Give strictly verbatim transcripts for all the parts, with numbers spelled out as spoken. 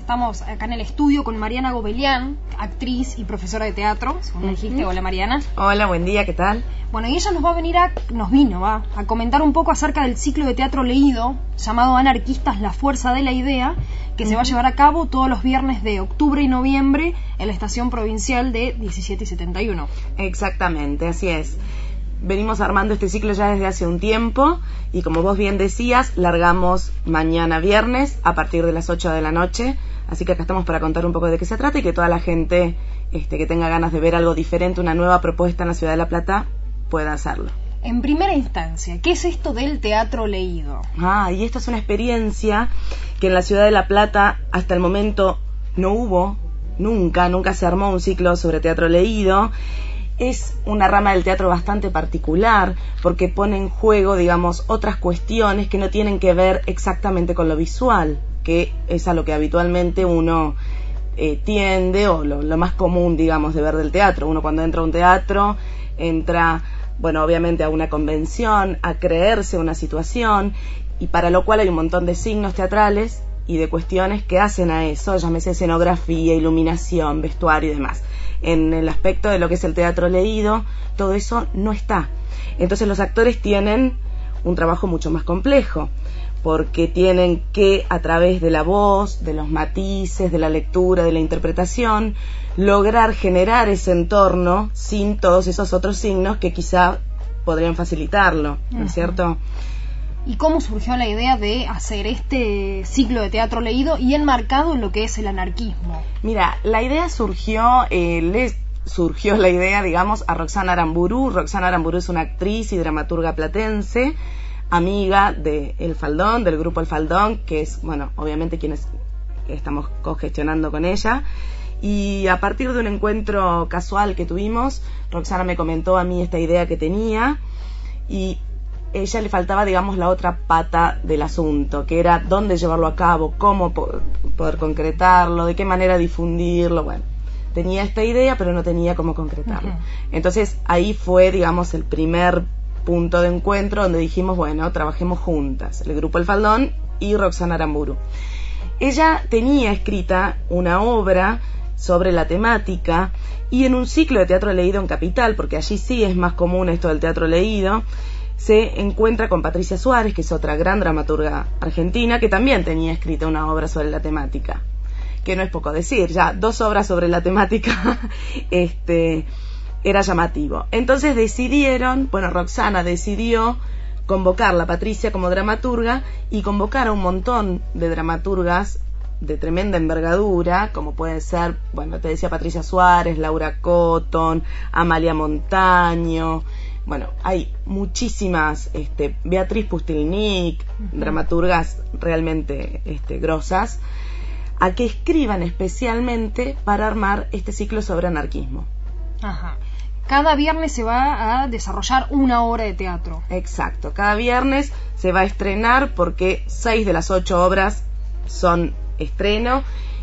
Estamos acá en el estudio con Mariana Gobelián, actriz y profesora de teatro, según me dijiste. Hola, Mariana. Hola, buen día, ¿qué tal? Bueno, y ella nos va a venir a, nos vino, va, a comentar un poco acerca del ciclo de teatro leído, llamado Anarquistas, la fuerza de la idea, que uh-huh. se va a llevar a cabo todos los viernes de octubre y noviembre en la estación provincial de diecisiete y setenta y uno. Exactamente, así es. Venimos armando este ciclo ya desde hace un tiempo y, como vos bien decías, largamos mañana viernes a partir de las ocho de la noche. Así que acá estamos para contar un poco de qué se trata y que toda la gente este, que tenga ganas de ver algo diferente, una nueva propuesta en la ciudad de La Plata, pueda hacerlo. En primera instancia, ¿qué es esto del teatro leído? Ah, y esto es una experiencia que en la ciudad de La Plata hasta el momento no hubo, nunca, nunca se armó un ciclo sobre teatro leído. Es una rama del teatro bastante particular porque pone en juego, digamos, otras cuestiones que no tienen que ver exactamente con lo visual, que es a lo que habitualmente uno eh, tiende, o lo, lo más común, digamos, de ver del teatro. Uno cuando entra a un teatro, entra, bueno, obviamente a una convención, a creerse una situación, y para lo cual hay un montón de signos teatrales y de cuestiones que hacen a eso, llámese escenografía, iluminación, vestuario y demás. En el aspecto de lo que es el teatro leído, todo eso no está. Entonces los actores tienen un trabajo mucho más complejo, porque tienen que, a través de la voz, de los matices, de la lectura, de la interpretación, lograr generar ese entorno sin todos esos otros signos que quizá podrían facilitarlo, ¿no es cierto? ¿Y cómo surgió la idea de hacer este ciclo de teatro leído y enmarcado en lo que es el anarquismo? Mira, la idea surgió, eh, le surgió la idea, digamos, a Roxana Aramburu. Roxana Aramburu es una actriz y dramaturga platense, amiga de El Faldón, del grupo El Faldón, que es, bueno, obviamente quienes estamos cogestionando con ella. Y a partir de un encuentro casual que tuvimos, Roxana me comentó a mí esta idea que tenía, y ella le faltaba, digamos, la otra pata del asunto, que era dónde llevarlo a cabo, cómo po- poder concretarlo, de qué manera difundirlo. Bueno, tenía esta idea, pero no tenía cómo concretarlo. Uh-huh. Entonces ahí fue, digamos, el primer punto de encuentro donde dijimos, bueno, trabajemos juntas, el grupo El Faldón y Roxana Aramburu. Ella tenía escrita una obra sobre la temática, y en un ciclo de teatro leído en Capital, porque allí sí es más común esto del teatro leído, se encuentra con Patricia Suárez, que es otra gran dramaturga argentina, que también tenía escrita una obra sobre la temática, que no es poco decir, ya dos obras sobre la temática este era llamativo. Entonces decidieron, bueno, Roxana decidió convocarla a Patricia como dramaturga y convocar a un montón de dramaturgas de tremenda envergadura, como pueden ser, bueno, te decía Patricia Suárez, Laura Cotton, Amalia Montaño, bueno, hay muchísimas, este, Beatriz Pustilnik, uh-huh. dramaturgas realmente este, grosas, a que escriban especialmente para armar este ciclo sobre anarquismo. Ajá. Cada viernes se va a desarrollar una obra de teatro. Exacto, cada viernes se va a estrenar, porque seis de las ocho obras son estreno,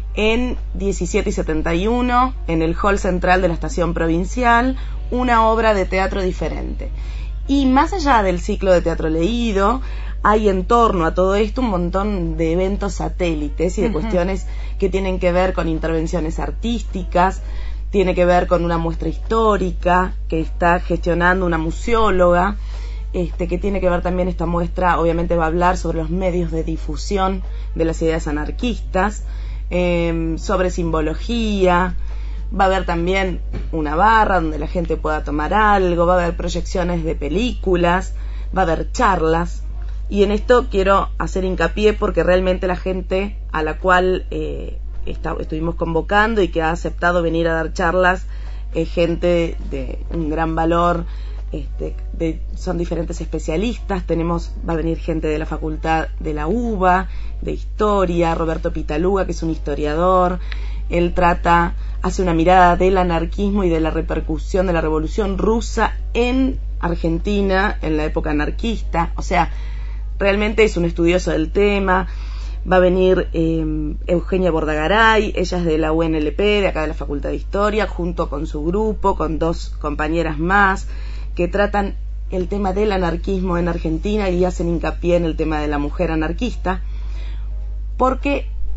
en diecisiete y setenta y uno, en el hall central de la estación provincial, una obra de teatro diferente. Y más allá del ciclo de teatro leído, hay en torno a todo esto un montón de eventos satélites y de uh-huh. cuestiones que tienen que ver con intervenciones artísticas, tiene que ver con una muestra histórica que está gestionando una museóloga, este, que tiene que ver también esta muestra, obviamente va a hablar sobre los medios de difusión de las ideas anarquistas, eh, sobre simbología, va a haber también una barra donde la gente pueda tomar algo, va a haber proyecciones de películas, va a haber charlas, y en esto quiero hacer hincapié porque realmente la gente a la cual eh, Está, estuvimos convocando y que ha aceptado venir a dar charlas, eh, gente de un gran valor, este, de, son diferentes especialistas. Tenemos, va a venir gente de la facultad de la UBA, de historia, Roberto Pitaluga, que es un historiador. Él trata, hace una mirada del anarquismo y de la repercusión de la revolución rusa en Argentina en la época anarquista, o sea, realmente es un estudioso del tema. Va a venir eh, Eugenia Bordagaray, ella es de la U N L P, de acá de la Facultad de Historia, junto con su grupo, con dos compañeras más, que tratan el tema del anarquismo en Argentina y hacen hincapié en el tema de la mujer anarquista, porque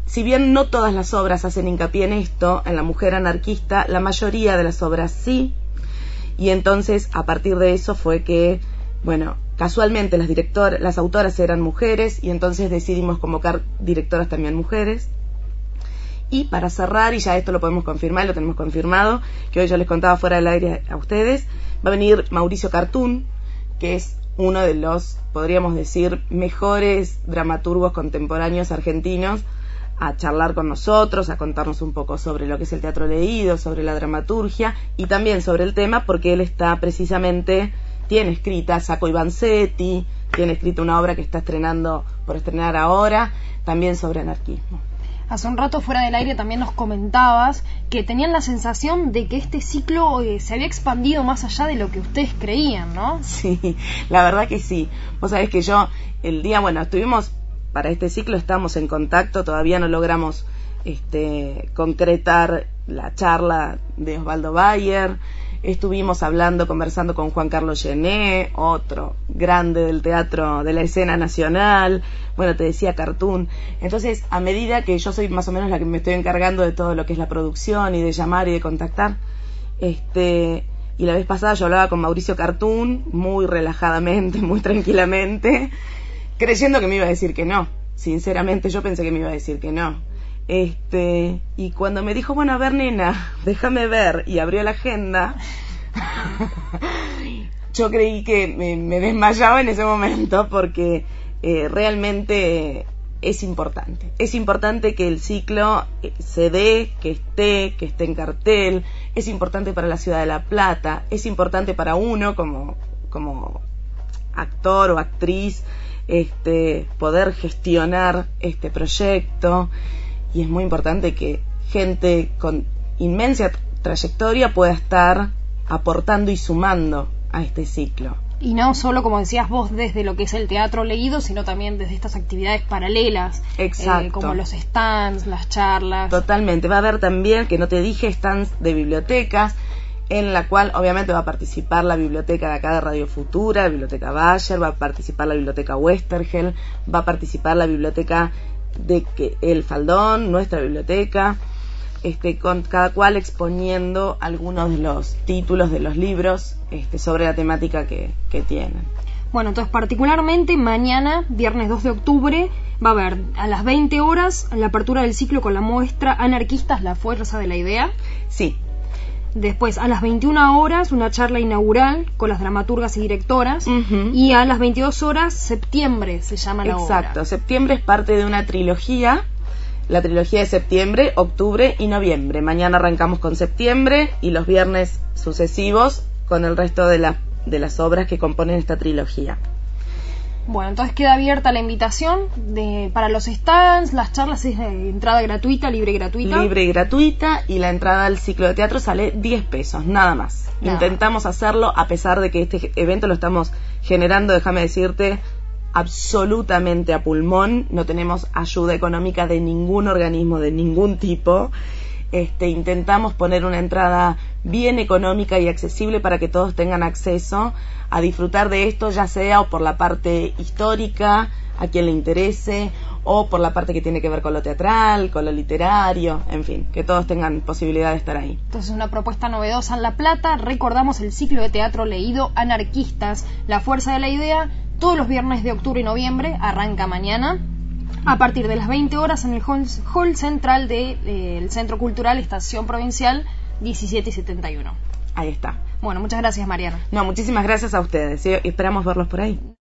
si bien no todas las obras hacen hincapié en esto, en la mujer anarquista, la mayoría de las obras sí, y entonces a partir de eso fue que, bueno, casualmente las directoras, las autoras eran mujeres, y entonces decidimos convocar directoras también mujeres. Y para cerrar, y ya esto lo podemos confirmar, lo tenemos confirmado, que hoy yo les contaba fuera del aire a ustedes, va a venir Mauricio Cartún, que es uno de los, podríamos decir, mejores dramaturgos contemporáneos argentinos, a charlar con nosotros, a contarnos un poco sobre lo que es el teatro leído, sobre la dramaturgia y también sobre el tema, porque él está precisamente, tiene escrita Sacco y Vanzetti, tiene escrita una obra que está estrenando, por estrenar ahora, también sobre anarquismo. Hace un rato fuera del aire también nos comentabas que tenían la sensación de que este ciclo eh, se había expandido más allá de lo que ustedes creían, ¿no? Sí, la verdad que sí. Vos sabés que yo, el día, bueno, estuvimos, para este ciclo estamos en contacto, todavía no logramos este, concretar la charla de Osvaldo Bayer. Estuvimos hablando, conversando con Juan Carlos Gené, otro grande del teatro, de la escena nacional. Bueno, te decía Cartún. Entonces, a medida que yo soy más o menos la que me estoy encargando de todo lo que es la producción y de llamar y de contactar, este, y la vez pasada yo hablaba con Mauricio Cartún, muy relajadamente, muy tranquilamente, creyendo que me iba a decir que no. Sinceramente, yo pensé que me iba a decir que no. Este, y cuando me dijo, bueno, a ver, nena, déjame ver, y abrió la agenda, yo creí que me, me desmayaba en ese momento, porque eh, realmente es importante. Es importante que el ciclo eh, se dé, que esté, que esté en cartel. Es importante para la ciudad de La Plata. Es importante para uno como, como actor o actriz, este, poder gestionar este proyecto. Y es muy importante que gente con inmensa trayectoria pueda estar aportando y sumando a este ciclo. Y no solo, como decías vos, desde lo que es el teatro leído, sino también desde estas actividades paralelas. Exacto. Eh, como los stands, las charlas. Totalmente. Va a haber también, que no te dije, stands de bibliotecas, en la cual obviamente va a participar la biblioteca de acá de Radio Futura, la biblioteca Bayer, va a participar la biblioteca Westergel, va a participar la biblioteca de que El Faldón, nuestra biblioteca, este, con cada cual exponiendo algunos de los títulos de los libros este, sobre la temática que, que tienen. Bueno, entonces particularmente mañana, viernes dos de octubre, va a haber a las veinte horas la apertura del ciclo con la muestra Anarquistas, la fuerza de la idea. Sí. Después, a las veintiuna horas, una charla inaugural con las dramaturgas y directoras. Uh-huh. Y a las veintidós horas, Septiembre se llama la obra. Exacto, Septiembre es parte de una trilogía, la trilogía de septiembre, octubre y noviembre. Mañana arrancamos con septiembre y los viernes sucesivos con el resto de, la, de las obras que componen esta trilogía. Bueno, entonces queda abierta la invitación de, para los stands, las charlas es de entrada gratuita, libre y gratuita. Libre y gratuita, y la entrada al ciclo de teatro sale diez pesos, nada más. Nada. Intentamos hacerlo, a pesar de que este evento lo estamos generando, déjame decirte, absolutamente a pulmón. No tenemos ayuda económica de ningún organismo, de ningún tipo. Este, intentamos poner una entrada bien económica y accesible para que todos tengan acceso a disfrutar de esto, ya sea o por la parte histórica, a quien le interese, o por la parte que tiene que ver con lo teatral, con lo literario, en fin, que todos tengan posibilidad de estar ahí. Entonces, una propuesta novedosa en La Plata. Recordamos el ciclo de teatro leído Anarquistas, la fuerza de la idea, todos los viernes de octubre y noviembre, arranca mañana a partir de las veinte horas en el hall, hall central del de, eh, Centro Cultural Estación Provincial diecisiete y setenta y uno. Ahí está. Bueno, muchas gracias, Mariana. No, muchísimas gracias a ustedes, ¿sí? Esperamos verlos por ahí.